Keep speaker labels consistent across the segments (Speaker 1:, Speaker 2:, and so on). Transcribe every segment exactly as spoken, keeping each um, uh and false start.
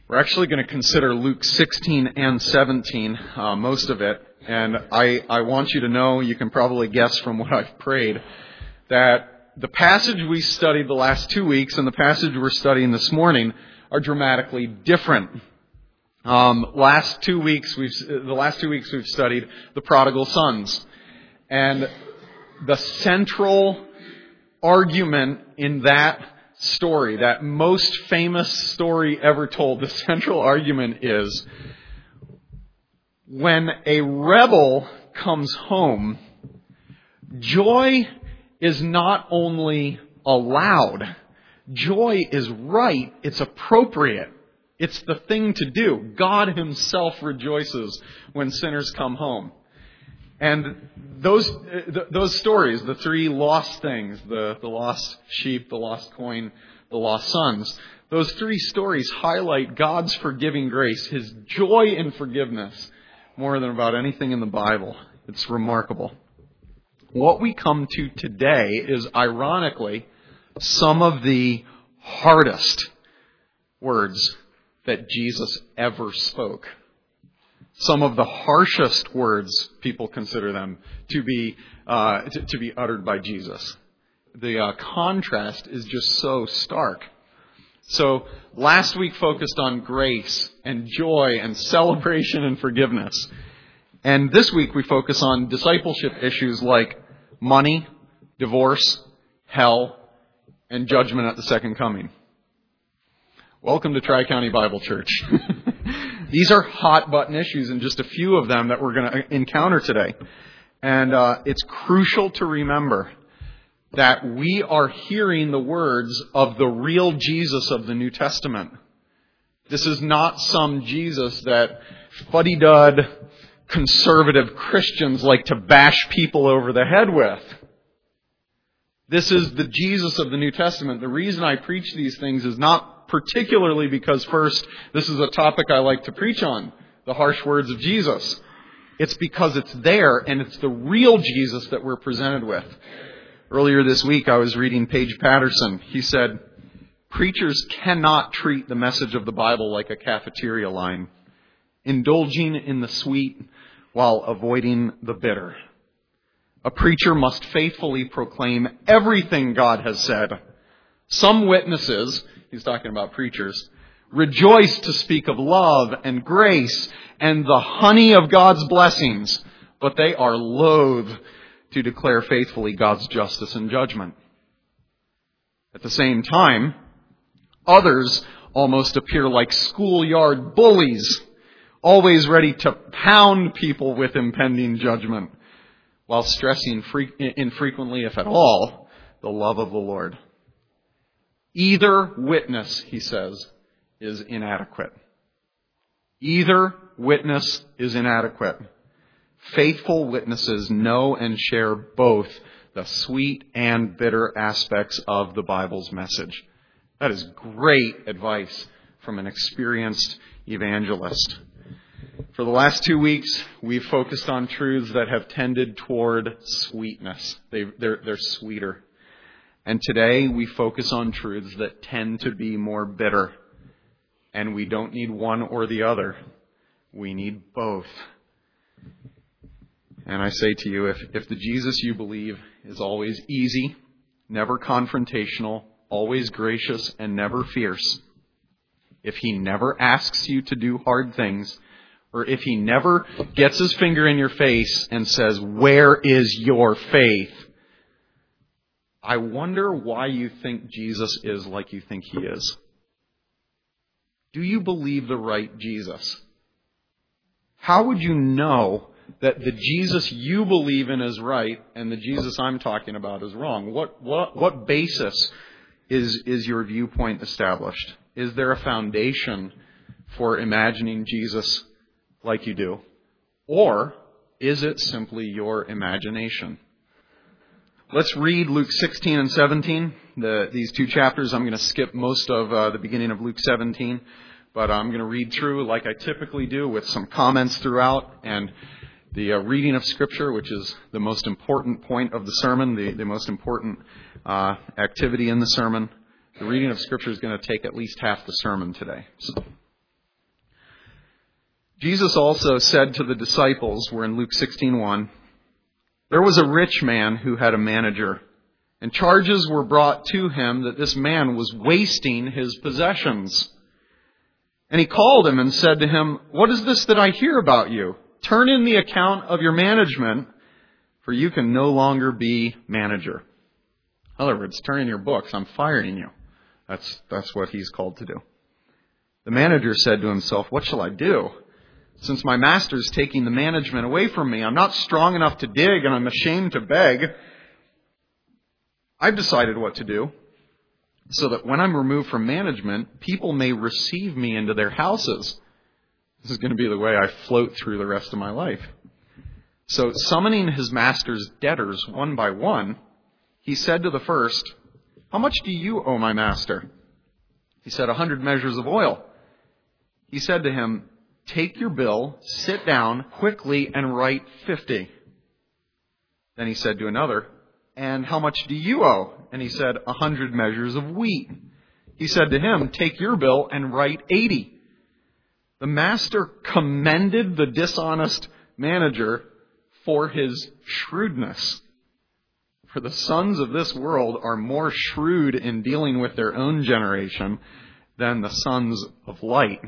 Speaker 1: We're actually going to consider Luke sixteen and seventeen, uh, most of it. And I, I want you to know, you can probably guess from what I've prayed, that the passage we studied the last two weeks and the passage we're studying this morning are dramatically different. Um, last two weeks, we've the last two weeks we've studied the prodigal sons, and the central argument in that story, that most famous story ever told, the central argument is when a rebel comes home, joy is not only allowed, joy is right, it's appropriate. It's the thing to do. God Himself rejoices when sinners come home. And those those stories, the three lost things, the, the lost sheep, the lost coin, the lost sons, those three stories highlight God's forgiving grace, His joy in forgiveness, more than about anything in the Bible. It's remarkable. What we come to today is, ironically, some of the hardest words that Jesus ever spoke. Some of the harshest words, people consider them to be uh, to, to be uttered by Jesus. The uh, contrast is just so stark. So last week focused on grace and joy and celebration and forgiveness. And this week we focus on discipleship issues like money, divorce, hell, and judgment at the second coming. Welcome to Tri-County Bible Church. These are hot button issues, and just a few of them that we're going to encounter today. And uh, it's crucial to remember that we are hearing the words of the real Jesus of the New Testament. This is not some Jesus that fuddy-dud conservative Christians like to bash people over the head with. This is the Jesus of the New Testament. The reason I preach these things is not particularly because, first, this is a topic I like to preach on, the harsh words of Jesus. It's because it's there, and it's the real Jesus that we're presented with. Earlier this week, I was reading Paige Patterson. He said, preachers cannot treat the message of the Bible like a cafeteria line, indulging in the sweet while avoiding the bitter. A preacher must faithfully proclaim everything God has said. Some witnesses, he's talking about preachers, rejoice to speak of love and grace and the honey of God's blessings, but they are loath to declare faithfully God's justice and judgment. At the same time, others almost appear like schoolyard bullies, always ready to pound people with impending judgment, while stressing fre- infrequently, if at all, the love of the Lord. Either witness, he says, is inadequate. Either witness is inadequate. Faithful witnesses know and share both the sweet and bitter aspects of the Bible's message. That is great advice from an experienced evangelist. For the last two weeks, we've focused on truths that have tended toward sweetness. They, they're, they're sweeter. And today we focus on truths that tend to be more bitter. And we don't need one or the other. We need both. And I say to you, if, if the Jesus you believe is always easy, never confrontational, always gracious, and never fierce, if He never asks you to do hard things, or if He never gets His finger in your face and says, "Where is your faith?" I wonder why you think Jesus is like you think He is. Do you believe the right Jesus? How would you know that the Jesus you believe in is right and the Jesus I'm talking about is wrong? What what what basis is is your viewpoint established? Is there a foundation for imagining Jesus like you do? Or is it simply your imagination? Let's read Luke sixteen and seventeen, the, these two chapters. I'm going to skip most of uh, the beginning of Luke seventeen, but I'm going to read through like I typically do with some comments throughout, and the uh, reading of Scripture, which is the most important point of the sermon, the, the most important uh, activity in the sermon. The reading of Scripture is going to take at least half the sermon today. So Jesus also said to the disciples, we're in Luke sixteen one, there was a rich man who had a manager, and charges were brought to him that this man was wasting his possessions. And he called him and said to him, what is this that I hear about you? Turn in the account of your management, for you can no longer be manager. In other words, turn in your books. I'm firing you. That's, that's what he's called to do. The manager said to himself, what shall I do? Since my master is taking the management away from me, I'm not strong enough to dig and I'm ashamed to beg. I've decided what to do so that when I'm removed from management, people may receive me into their houses. This is going to be the way I float through the rest of my life. So summoning his master's debtors one by one, he said to the first, how much do you owe my master? He said, a hundred measures of oil. He said to him, take your bill, sit down quickly and write fifty. Then he said to another, and how much do you owe? And he said, a hundred measures of wheat. He said to him, take your bill and write eighty. The master commended the dishonest manager for his shrewdness. For the sons of this world are more shrewd in dealing with their own generation than the sons of light.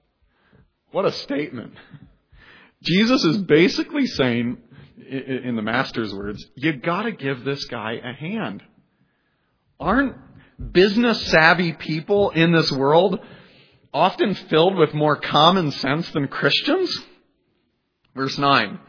Speaker 1: What a statement. Jesus is basically saying, in the master's words, you gotta give this guy a hand. Aren't business savvy people in this world often filled with more common sense than Christians? Verse nine.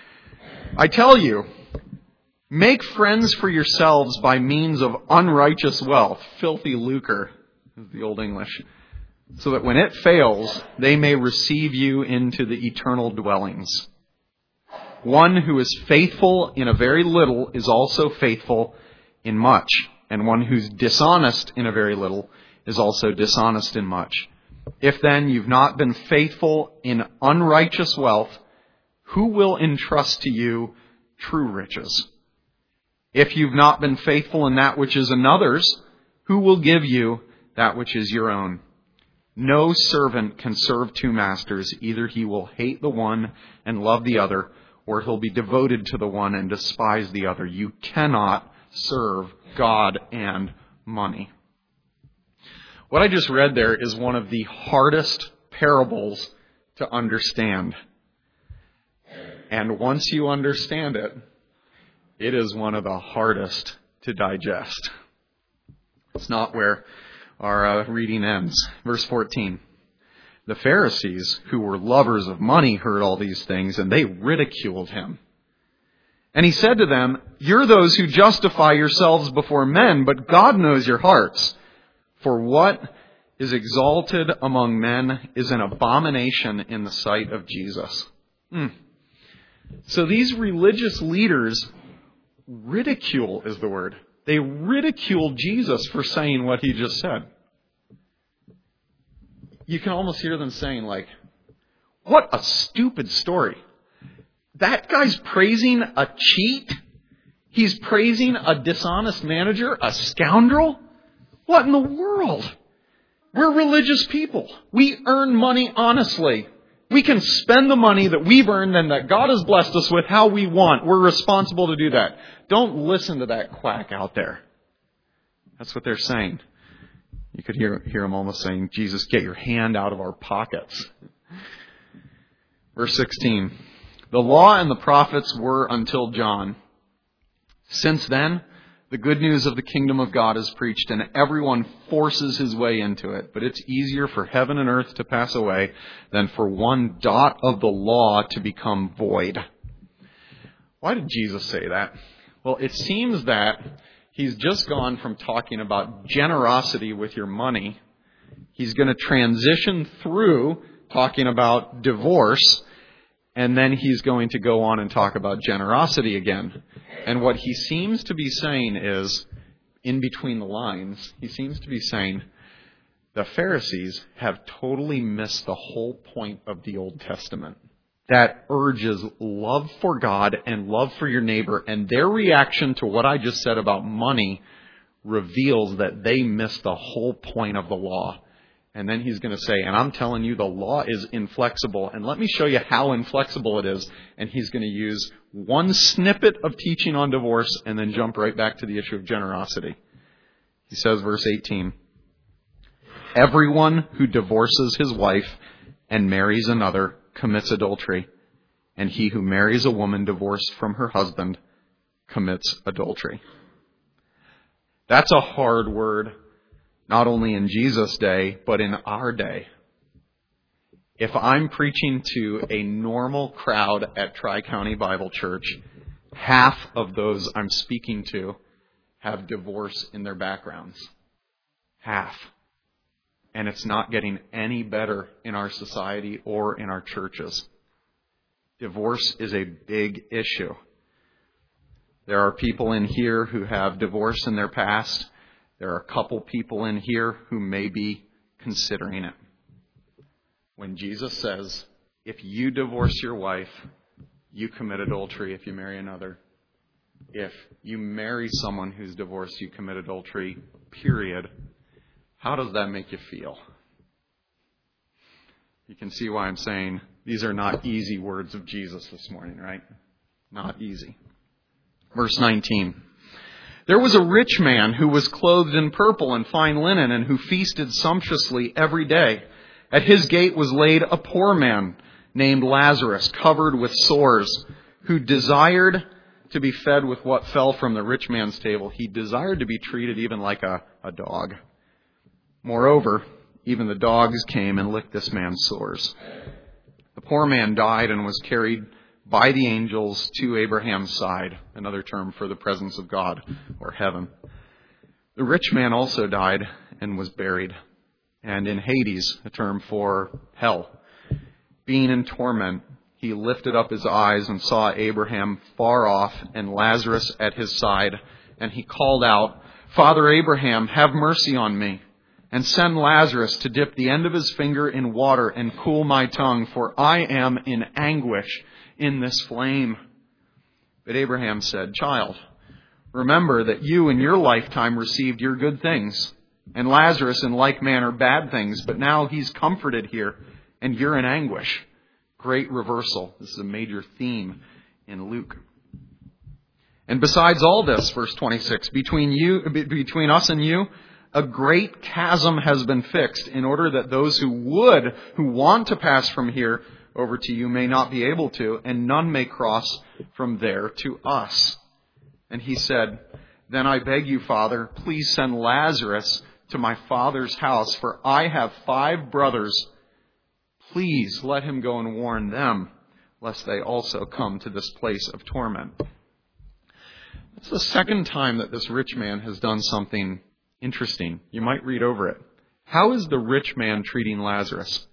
Speaker 1: I tell you, make friends for yourselves by means of unrighteous wealth, filthy lucre, is the Old English, so that when it fails, they may receive you into the eternal dwellings. One who is faithful in a very little is also faithful in much, and one who's dishonest in a very little is also dishonest in much. If then you've not been faithful in unrighteous wealth, who will entrust to you true riches? If you've not been faithful in that which is another's, who will give you that which is your own? No servant can serve two masters. Either he will hate the one and love the other, or he'll be devoted to the one and despise the other. You cannot serve God and money. What I just read there is one of the hardest parables to understand. And once you understand it, it is one of the hardest to digest. It's not where our uh, reading ends. Verse fourteen. The Pharisees, who were lovers of money, heard all these things, and they ridiculed him. And he said to them, you're those who justify yourselves before men, but God knows your hearts. For what is exalted among men is an abomination in the sight of Jesus. Hmm. So these religious leaders ridicule is the word. They ridiculed Jesus for saying what he just said. You can almost hear them saying like, what a stupid story. That guy's praising a cheat? He's praising a dishonest manager, a scoundrel? What in the world? We're religious people. We earn money honestly. We can spend the money that we've earned and that God has blessed us with how we want. We're responsible to do that. Don't listen to that quack out there. That's what they're saying. You could hear, hear them almost saying, Jesus, get your hand out of our pockets. Verse sixteen. The law and the prophets were until John. Since then, the good news of the kingdom of God is preached, and everyone forces his way into it. But it's easier for heaven and earth to pass away than for one dot of the law to become void. Why did Jesus say that? Well, it seems that he's just gone from talking about generosity with your money. He's going to transition through talking about divorce, and then he's going to go on and talk about generosity again. And what he seems to be saying is, in between the lines, he seems to be saying, the Pharisees have totally missed the whole point of the Old Testament. That urges love for God and love for your neighbor, and their reaction to what I just said about money reveals that they missed the whole point of the law. And then he's going to say, and I'm telling you, the law is inflexible. And let me show you how inflexible it is. And he's going to use one snippet of teaching on divorce and then jump right back to the issue of generosity. He says, verse eighteen, everyone who divorces his wife and marries another commits adultery. And he who marries a woman divorced from her husband commits adultery. That's a hard word, not only in Jesus' day, but in our day. If I'm preaching to a normal crowd at Tri-County Bible Church, half of those I'm speaking to have divorce in their backgrounds. Half. And it's not getting any better in our society or in our churches. Divorce is a big issue. There are people in here who have divorce in their past. There are a couple people in here who may be considering it. When Jesus says, if you divorce your wife, you commit adultery if you marry another. If you marry someone who's divorced, you commit adultery, period. How does that make you feel? You can see why I'm saying these are not easy words of Jesus this morning, right? Not easy. Verse nineteen. There was a rich man who was clothed in purple and fine linen and who feasted sumptuously every day. At his gate was laid a poor man named Lazarus, covered with sores, who desired to be fed with what fell from the rich man's table. He desired to be treated even like a, a dog. Moreover, even the dogs came and licked this man's sores. The poor man died and was carried by the angels to Abraham's side, another term for the presence of God or heaven. The rich man also died and was buried, and in Hades, a term for hell. Being in torment, he lifted up his eyes and saw Abraham far off and Lazarus at his side, and he called out, Father Abraham, have mercy on me, and send Lazarus to dip the end of his finger in water and cool my tongue, for I am in anguish in this flame. But Abraham said, Child, remember that you in your lifetime received your good things, and Lazarus in like manner bad things, but now he's comforted here, and you're in anguish. Great reversal. This is a major theme in Luke. And besides all this, verse twenty-six, between you, between us and you, a great chasm has been fixed, in order that those who would, who want to pass from here over to you may not be able to, and none may cross from there to us. And he said, Then I beg you, Father, please send Lazarus to my father's house, for I have five brothers. Please let him go and warn them, lest they also come to this place of torment. It's the second time that this rich man has done something interesting. You might read over it. How is the rich man treating Lazarus?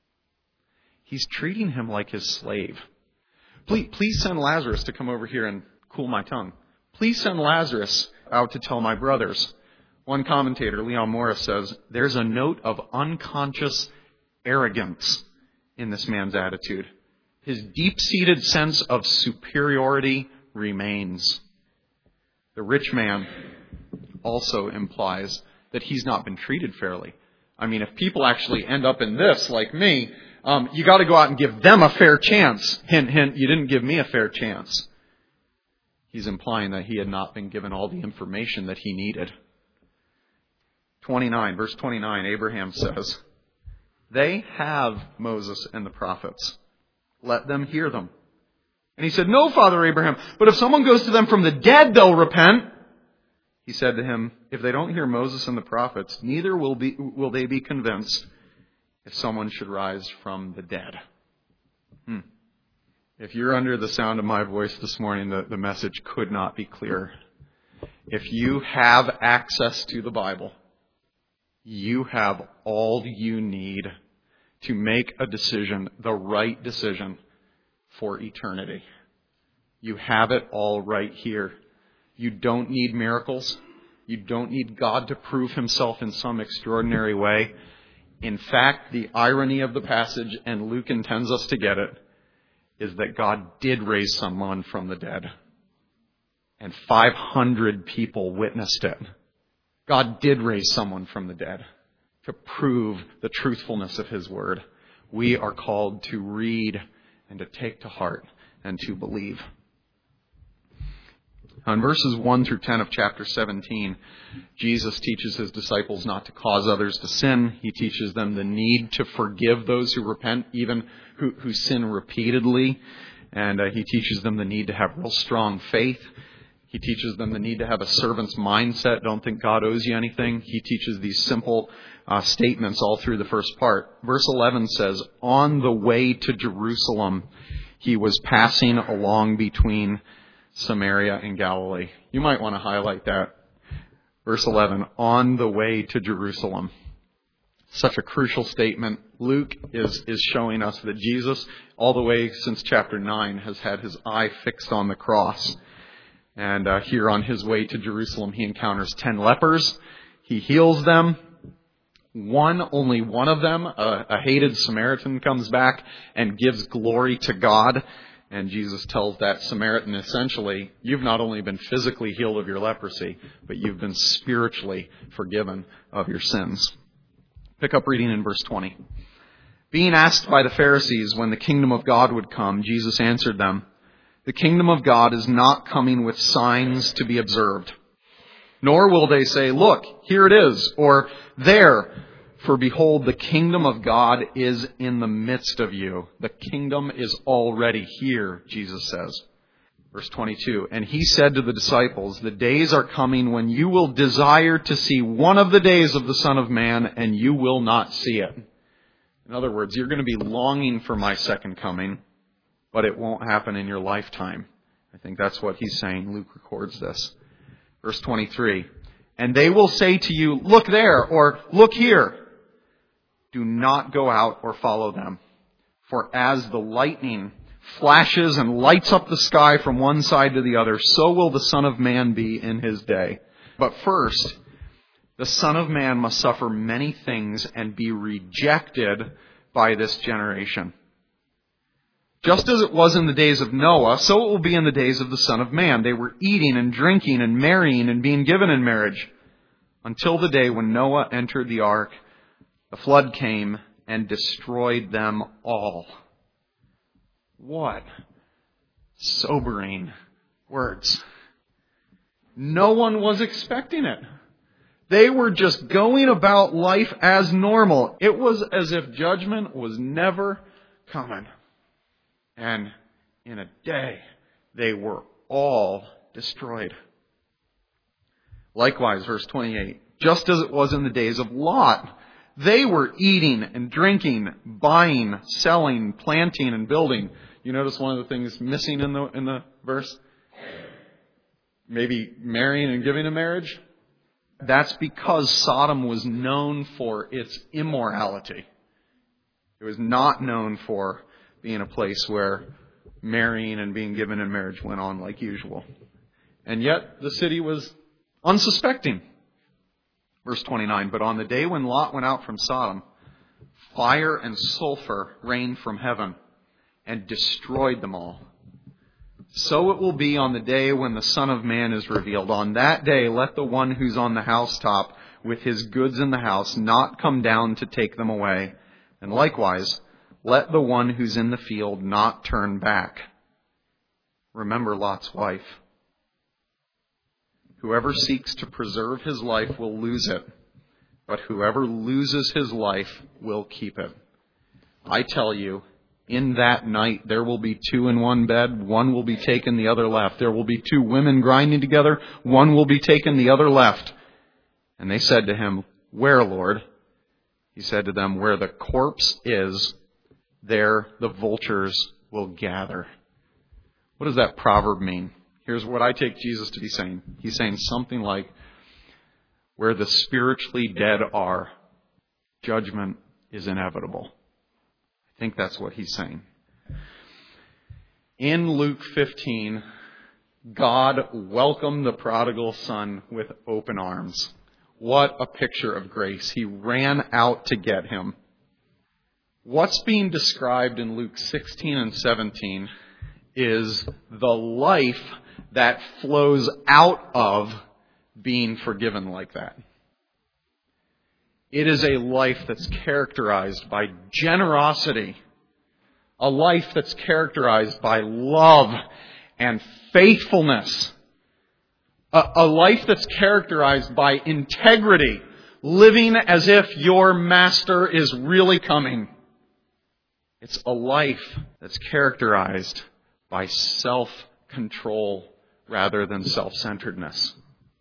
Speaker 1: He's treating him like his slave. Please, please send Lazarus to come over here and cool my tongue. Please send Lazarus out to tell my brothers. One commentator, Leon Morris, says, there's a note of unconscious arrogance in this man's attitude. His deep-seated sense of superiority remains. The rich man also implies that he's not been treated fairly. I mean, if people actually end up in this, like me, um, you got to go out and give them a fair chance. Hint, hint, you didn't give me a fair chance. He's implying that he had not been given all the information that he needed. twenty-nine, verse twenty-nine, Abraham says, They have Moses and the prophets. Let them hear them. And he said, No, Father Abraham, but if someone goes to them from the dead, they'll repent. He said to him, If they don't hear Moses and the prophets, neither will be will they be convinced if someone should rise from the dead. Hmm. If you're under the sound of my voice this morning, the, the message could not be clearer. If you have access to the Bible, you have all you need to make a decision, the right decision for eternity. You have it all right here. You don't need miracles. You don't need God to prove himself in some extraordinary way. In fact, the irony of the passage, and Luke intends us to get it, is that God did raise someone from the dead. And five hundred people witnessed it. God did raise someone from the dead. to prove the truthfulness of His Word. We are called to read and to take to heart and to believe. In verses one through ten of chapter seventeen, Jesus teaches His disciples not to cause others to sin. He teaches them the need to forgive those who repent, even who, who sin repeatedly. And uh, He teaches them the need to have real strong faith. He teaches them the need to have a servant's mindset. Don't think God owes you anything. He teaches these simple uh, statements all through the first part. Verse eleven says, on the way to Jerusalem, He was passing along between Samaria and Galilee. You might want to highlight that. Verse eleven, on the way to Jerusalem. Such a crucial statement. Luke is, is showing us that Jesus, all the way since chapter nine, has had His eye fixed on the cross. And uh, here on His way to Jerusalem, He encounters ten lepers. He heals them. One, only one of them, a, a hated Samaritan, comes back and gives glory to God. And Jesus tells that Samaritan essentially, you've not only been physically healed of your leprosy, but you've been spiritually forgiven of your sins. Pick up reading in verse twenty. Being asked by the Pharisees when the kingdom of God would come, Jesus answered them, the kingdom of God is not coming with signs to be observed. Nor will they say, look, here it is, or there. For behold, the kingdom of God is in the midst of you. The kingdom is already here, Jesus says. Verse twenty-two, and He said to the disciples, the days are coming when you will desire to see one of the days of the Son of Man, and you will not see it. In other words, you're going to be longing for my second coming, but it won't happen in your lifetime. I think that's what He's saying. Luke records this. Verse twenty-three, and they will say to you, look there, or look here. Do not go out or follow them. For as the lightning flashes and lights up the sky from one side to the other, so will the Son of Man be in His day. But first, the Son of Man must suffer many things and be rejected by this generation. Just as it was in the days of Noah, so it will be in the days of the Son of Man. They were eating and drinking and marrying and being given in marriage until the day when Noah entered the ark. The flood came and destroyed them all. What sobering words. No one was expecting it. They were just going about life as normal. It was as if judgment was never coming. And in a day, they were all destroyed. Likewise, verse twenty-eight, just as it was in the days of Lot, they were eating and drinking, buying, selling, planting, and building. You notice one of the things missing in the in the verse? Maybe marrying and giving in marriage? That's because Sodom was known for its immorality. It was not known for being a place where marrying and being given in marriage went on like usual. And yet the city was unsuspecting. Verse twenty-nine, but on the day when Lot went out from Sodom, fire and sulfur rained from heaven and destroyed them all. So it will be on the day when the Son of Man is revealed. On that day, let the one who's on the housetop with his goods in the house not come down to take them away. And likewise, let the one who's in the field not turn back. Remember Lot's wife. Whoever seeks to preserve his life will lose it, but whoever loses his life will keep it. I tell you, in that night there will be two in one bed, one will be taken, the other left. There will be two women grinding together, one will be taken, the other left. And they said to him, where, Lord? He said to them, where the corpse is, there the vultures will gather. What does that proverb mean? Here's what I take Jesus to be saying. He's saying something like, where the spiritually dead are, judgment is inevitable. I think that's what he's saying. In Luke fifteen, God welcomed the prodigal son with open arms. What a picture of grace. He ran out to get him. What's being described in Luke sixteen and seventeen is the life that flows out of being forgiven like that. It is a life that's characterized by generosity, a life that's characterized by love and faithfulness, a, a life that's characterized by integrity, living as if your master is really coming. It's a life that's characterized by self-control rather than self-centeredness.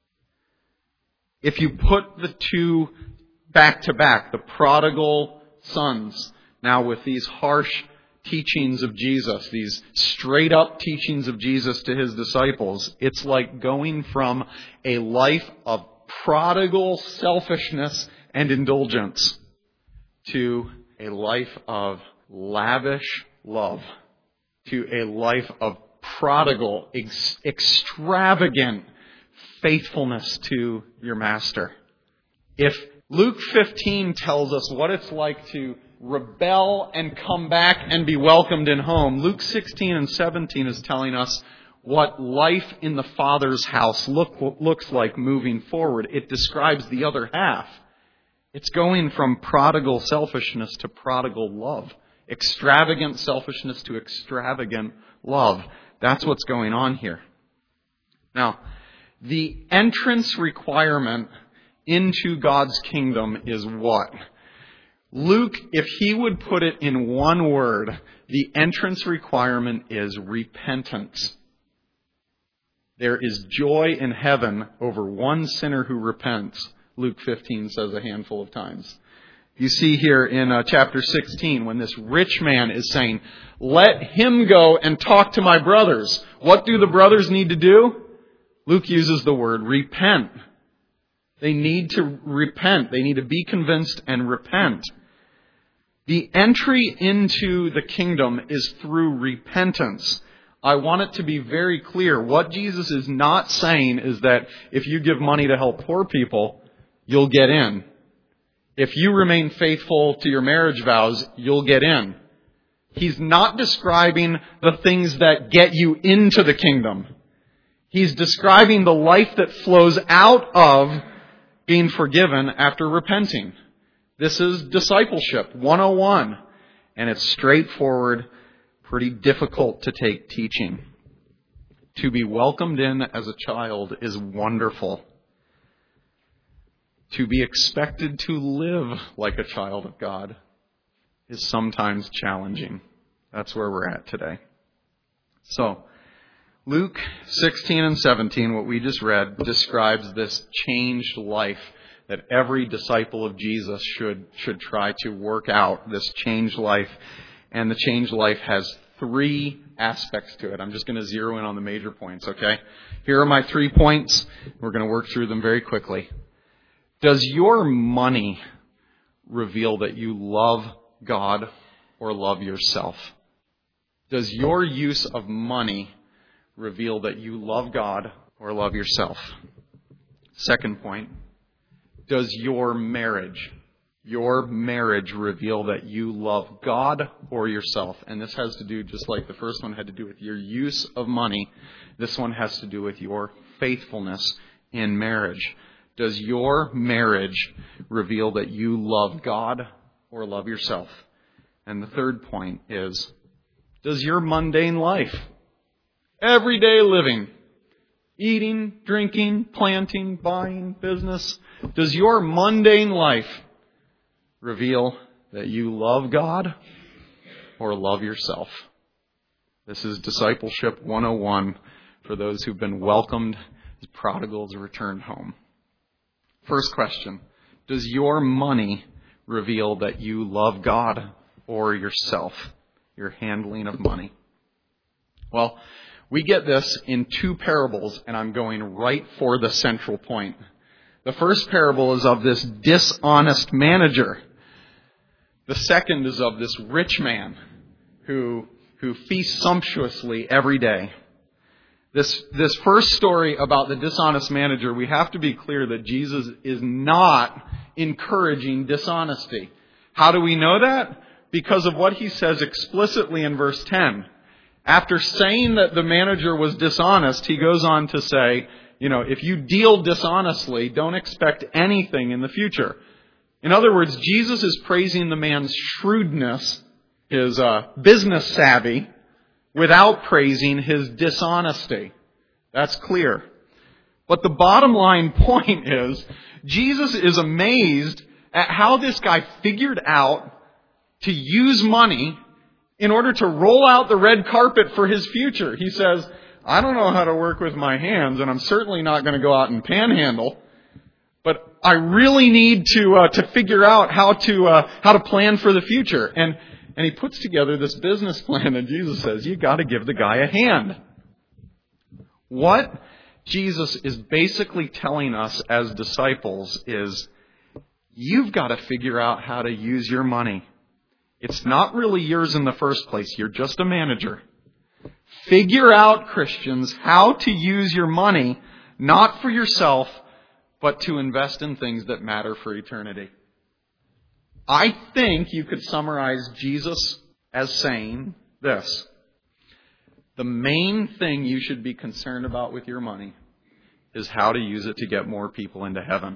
Speaker 1: If you put the two back to back, the prodigal sons, now with these harsh teachings of Jesus, these straight up teachings of Jesus to his disciples, it's like going from a life of prodigal selfishness and indulgence to a life of lavish love, to a life of prodigal, ex- extravagant faithfulness to your master. If Luke fifteen tells us what it's like to rebel and come back and be welcomed in home, Luke sixteen and seventeen is telling us what life in the Father's house look, looks like moving forward. It describes the other half. It's going from prodigal selfishness to prodigal love. Extravagant selfishness to extravagant love. That's what's going on here. Now, the entrance requirement into God's kingdom is what? Luke, if he would put it in one word, the entrance requirement is repentance. There is joy in heaven over one sinner who repents, Luke fifteen says a handful of times. You see here in uh, chapter sixteen, when this rich man is saying, let him go and talk to my brothers. What do the brothers need to do? Luke uses the word repent. They need to repent. They need to be convinced and repent. The entry into the kingdom is through repentance. I want it to be very clear. What Jesus is not saying is that if you give money to help poor people, you'll get in. If you remain faithful to your marriage vows, you'll get in. He's not describing the things that get you into the kingdom. He's describing the life that flows out of being forgiven after repenting. This is discipleship one oh one. And it's straightforward, pretty difficult to take teaching. To be welcomed in as a child is wonderful. To be expected to live like a child of God is sometimes challenging. That's where we're at today. So, Luke sixteen and seventeen, what we just read, describes this changed life that every disciple of Jesus should, should try to work out, this changed life. And the changed life has three aspects to it. I'm just going to zero in on the major points, okay? Here are my three points. We're going to work through them very quickly. Does your money reveal that you love God or love yourself? Does your use of money reveal that you love God or love yourself? Second point, does your marriage, your marriage reveal that you love God or yourself? And this has to do, just like the first one had to do with your use of money, this one has to do with your faithfulness in marriage. Does your marriage reveal that you love God or love yourself? And the third point is, does your mundane life, everyday living, eating, drinking, planting, buying, business, does your mundane life reveal that you love God or love yourself? This is Discipleship one oh one for those who've been welcomed as prodigals returned home. First question, does your money reveal that you love God or yourself? Your handling of money. Well, we get this in two parables, and I'm going right for the central point. The first parable is of this dishonest manager. The second is of this rich man who, who feasts sumptuously every day. This, this first story about the dishonest manager, we have to be clear that Jesus is not encouraging dishonesty. How do we know that? Because of what he says explicitly in verse ten. After saying that the manager was dishonest, he goes on to say, you know, if you deal dishonestly, don't expect anything in the future. In other words, Jesus is praising the man's shrewdness, his uh, business savvy, without praising his dishonesty. That's clear. But the bottom line point is, Jesus is amazed at how this guy figured out to use money in order to roll out the red carpet for his future. He says, I don't know how to work with my hands, and I'm certainly not going to go out and panhandle, but I really need to uh, to figure out how to uh, how to plan for the future. And and he puts together this business plan, and Jesus says, you got to give the guy a hand. What Jesus is basically telling us as disciples is, you've got to figure out how to use your money. It's not really yours in the first place. You're just a manager. Figure out, Christians, how to use your money, not for yourself, but to invest in things that matter for eternity. I think you could summarize Jesus as saying this. The main thing you should be concerned about with your money is how to use it to get more people into heaven.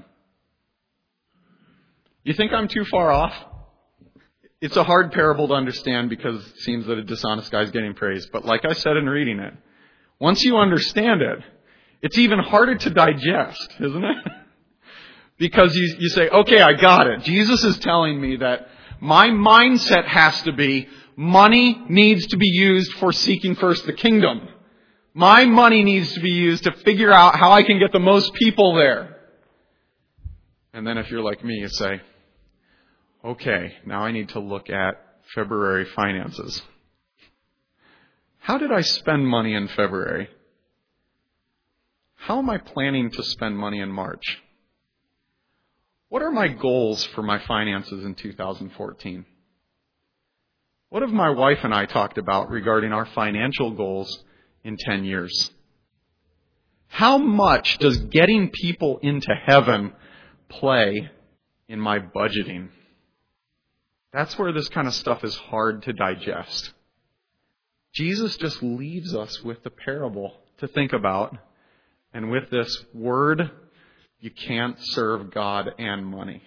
Speaker 1: You think I'm too far off? It's a hard parable to understand because it seems that a dishonest guy is getting praised. But like I said in reading it, once you understand it, it's even harder to digest, isn't it? Because you, you say, okay, I got it. Jesus is telling me that my mindset has to be, money needs to be used for seeking first the kingdom. My money needs to be used to figure out how I can get the most people there. And then if you're like me, you say, okay, now I need to look at February finances. How did I spend money in February? How am I planning to spend money in March? What are my goals for my finances in two thousand fourteen? What have my wife and I talked about regarding our financial goals in ten years? How much does getting people into heaven play in my budgeting? That's where this kind of stuff is hard to digest. Jesus just leaves us with the parable to think about. And with this word, you can't serve God and money.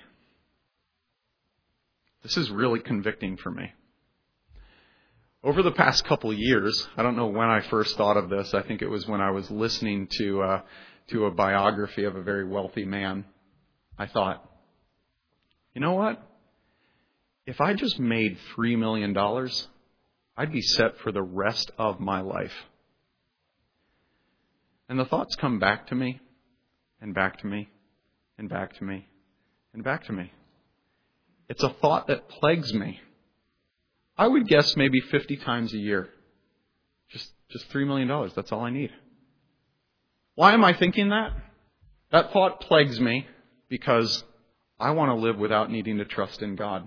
Speaker 1: This is really convicting for me. Over the past couple years, I don't know when I first thought of this. I think it was when I was listening to uh, to a biography of a very wealthy man. I thought, you know what? If I just made three million dollars, I'd be set for the rest of my life. And the thoughts come back to me, and back to me, and back to me, and back to me. It's a thought that plagues me. I would guess maybe fifty times a year. Just, just three million dollars, that's all I need. Why am I thinking that? That thought plagues me because I want to live without needing to trust in God.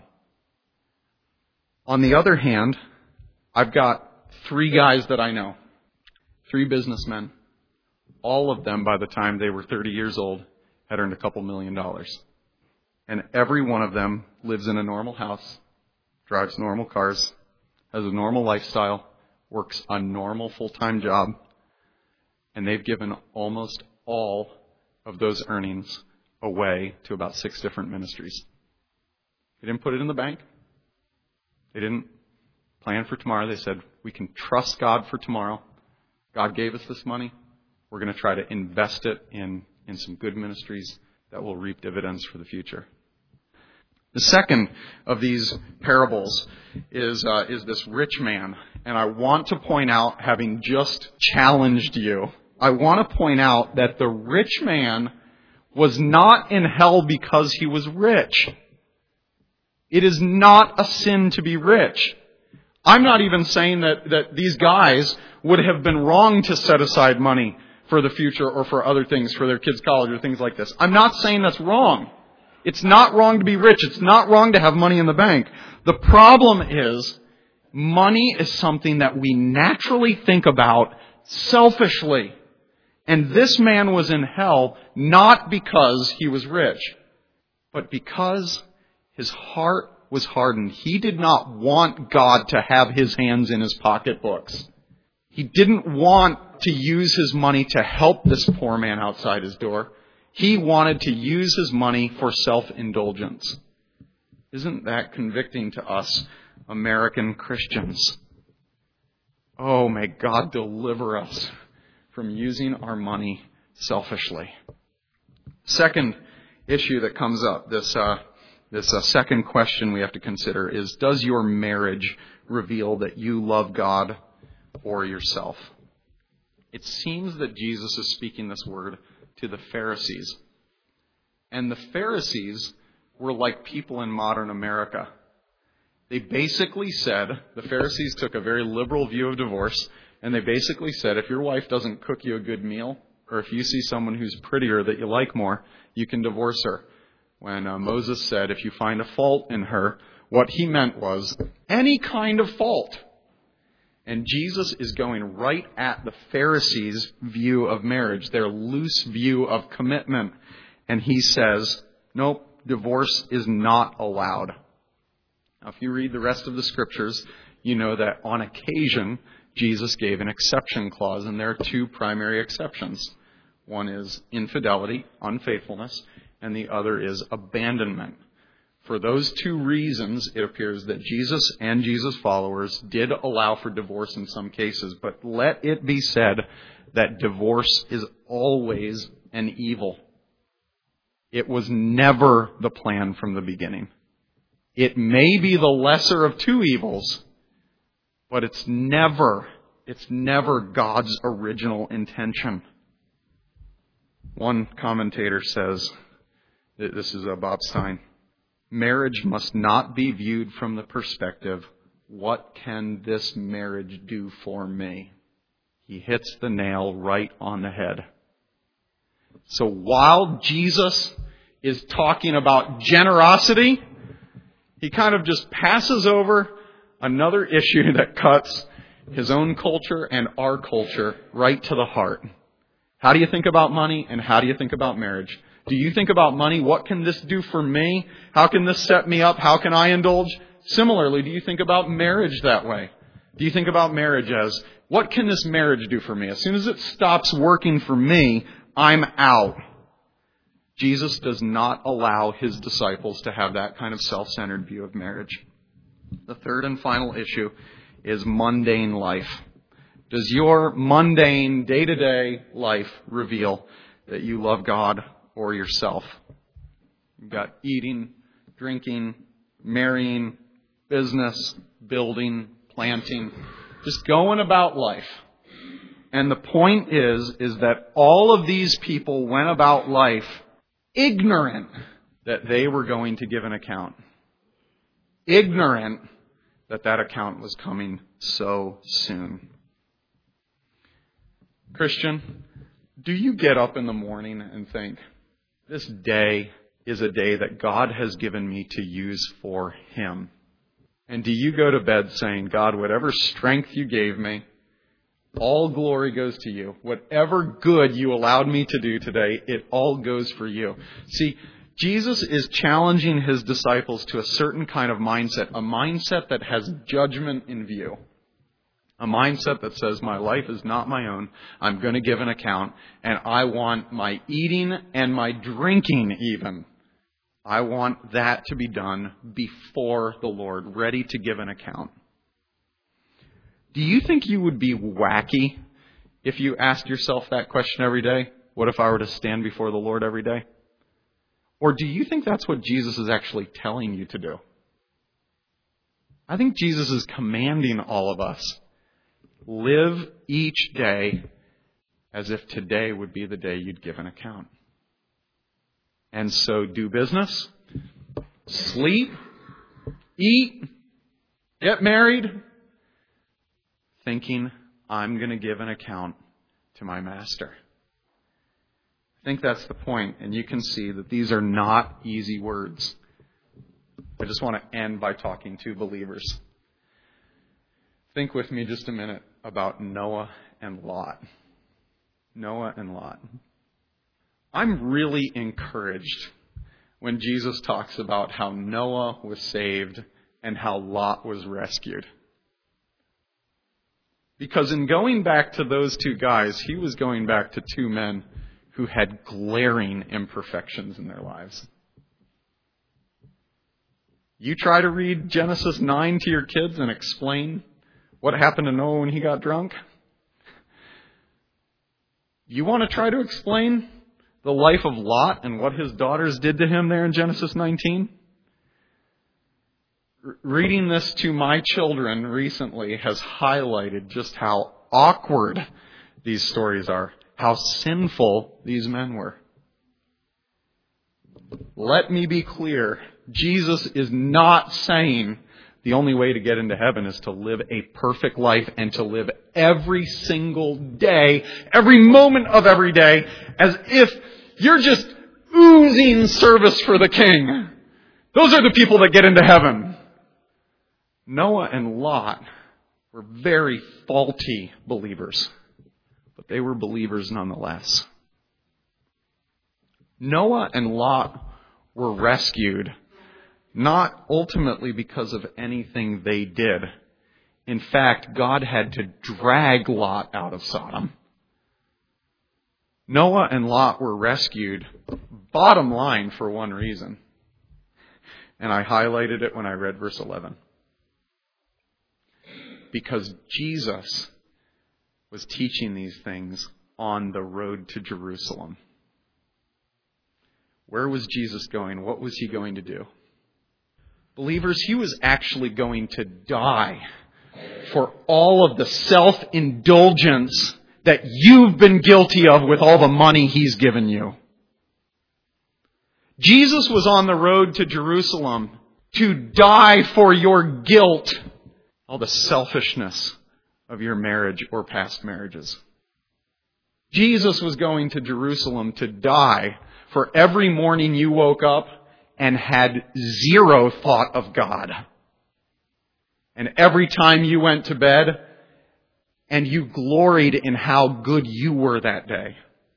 Speaker 1: On the other hand, I've got three guys that I know, three businessmen. All of them, by the time they were thirty years old, had earned a couple million dollars. And every one of them lives in a normal house, drives normal cars, has a normal lifestyle, works a normal full-time job, and they've given almost all of those earnings away to about six different ministries. They didn't put it in the bank. They didn't plan for tomorrow. They said, we can trust God for tomorrow. God gave us this money. We're going to try to invest it in, in some good ministries that will reap dividends for the future. The second of these parables is uh, is this rich man. And I want to point out, having just challenged you, I want to point out that the rich man was not in hell because he was rich. It is not a sin to be rich. I'm not even saying that, that these guys would have been wrong to set aside money for the future or for other things, for their kids' college or things like this. I'm not saying that's wrong. It's not wrong to be rich. It's not wrong to have money in the bank. The problem is, money is something that we naturally think about selfishly. And this man was in hell not because he was rich, but because his heart was hardened. He did not want God to have his hands in his pocketbooks. He didn't want to use his money to help this poor man outside his door. He wanted to use his money for self-indulgence. Isn't that convicting to us American Christians? Oh, may God deliver us from using our money selfishly. Second issue that comes up, this uh, this uh, second question we have to consider is, does your marriage reveal that you love God or yourself? It seems that Jesus is speaking this word to the Pharisees. And the Pharisees were like people in modern America. They basically said, the Pharisees took a very liberal view of divorce, and they basically said, if your wife doesn't cook you a good meal, or if you see someone who's prettier that you like more, you can divorce her. When uh, Moses said, if you find a fault in her, what he meant was any kind of fault. And Jesus is going right at the Pharisees' view of marriage, their loose view of commitment. And he says, nope, divorce is not allowed. Now, if you read the rest of the scriptures, you know that on occasion, Jesus gave an exception clause, and there are two primary exceptions. One is infidelity, unfaithfulness, and the other is abandonment. For those two reasons, it appears that Jesus and Jesus' followers did allow for divorce in some cases, but let it be said that divorce is always an evil. It was never the plan from the beginning. It may be the lesser of two evils, but it's never, it's never God's original intention. One commentator says, this is Bob Stein, marriage must not be viewed from the perspective, what can this marriage do for me? He hits the nail right on the head. So while Jesus is talking about generosity, he kind of just passes over another issue that cuts his own culture and our culture right to the heart. How do you think about money, and how do you think about marriage? Do you think about money? What can this do for me? How can this set me up? How can I indulge? Similarly, do you think about marriage that way? Do you think about marriage as, what can this marriage do for me? As soon as it stops working for me, I'm out. Jesus does not allow his disciples to have that kind of self-centered view of marriage. The third and final issue is mundane life. Does your mundane, day-to-day life reveal that you love God or yourself? You've got eating, drinking, marrying, business, building, planting, just going about life. And the point is, is that all of these people went about life ignorant that they were going to give an account. Ignorant that that account was coming so soon. Christian, do you get up in the morning and think, this day is a day that God has given me to use for Him? And do you go to bed saying, God, whatever strength you gave me, all glory goes to you. Whatever good you allowed me to do today, it all goes for you. See, Jesus is challenging his disciples to a certain kind of mindset, a mindset that has judgment in view. A mindset that says, my life is not my own. I'm going to give an account, and I want my eating and my drinking even. I want that to be done before the Lord, ready to give an account. Do you think you would be wacky if you asked yourself that question every day? What if I were to stand before the Lord every day? Or do you think that's what Jesus is actually telling you to do? I think Jesus is commanding all of us. Live each day as if today would be the day you'd give an account. And so do business, sleep, eat, get married, thinking, I'm going to give an account to my master. I think that's the point, and you can see that these are not easy words. I just want to end by talking to believers. Think with me just a minute about Noah and Lot. Noah and Lot. I'm really encouraged when Jesus talks about how Noah was saved and how Lot was rescued. Because in going back to those two guys, he was going back to two men who had glaring imperfections in their lives. You try to read Genesis nine to your kids and explain what happened to Noah when he got drunk? You want to try to explain the life of Lot and what his daughters did to him there in Genesis nineteen? R- reading this to my children recently has highlighted just how awkward these stories are, how sinful these men were. Let me be clear. Jesus is not saying the only way to get into heaven is to live a perfect life and to live every single day, every moment of every day, as if you're just oozing service for the King. Those are the people that get into heaven. Noah and Lot were very faulty believers, but they were believers nonetheless. Noah and Lot were rescued, not ultimately because of anything they did. In fact, God had to drag Lot out of Sodom. Noah and Lot were rescued, bottom line, for one reason. And I highlighted it when I read verse eleven. Because Jesus was teaching these things on the road to Jerusalem. Where was Jesus going? What was he going to do? Believers, he was actually going to die for all of the self-indulgence that you've been guilty of with all the money he's given you. Jesus was on the road to Jerusalem to die for your guilt, all the selfishness of your marriage or past marriages. Jesus was going to Jerusalem to die for every morning you woke up and had zero thought of God. And every time you went to bed and you gloried in how good you were that day.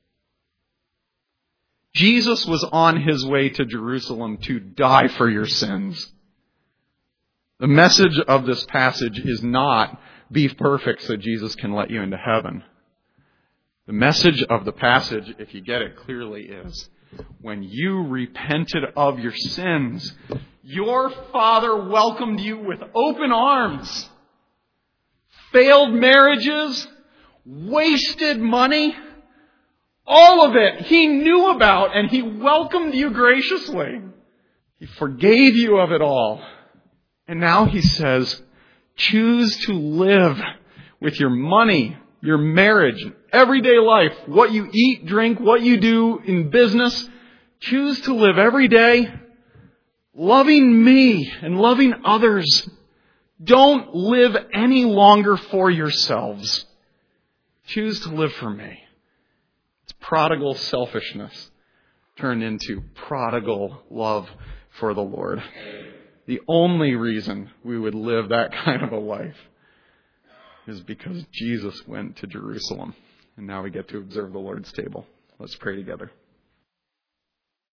Speaker 1: Jesus was on his way to Jerusalem to die for your sins. The message of this passage is not be perfect so Jesus can let you into heaven. The message of the passage, if you get it clearly, is when you repented of your sins, your Father welcomed you with open arms. Failed marriages, wasted money, all of it he knew about, and he welcomed you graciously. He forgave you of it all. And now he says, choose to live with your money, your marriage, everyday life, what you eat, drink, what you do in business. Choose to live every day loving me and loving others. Don't live any longer for yourselves. Choose to live for me. It's prodigal selfishness turned into prodigal love for the Lord. The only reason we would live that kind of a life is because Jesus went to Jerusalem. And now we get to observe the Lord's table. Let's pray together.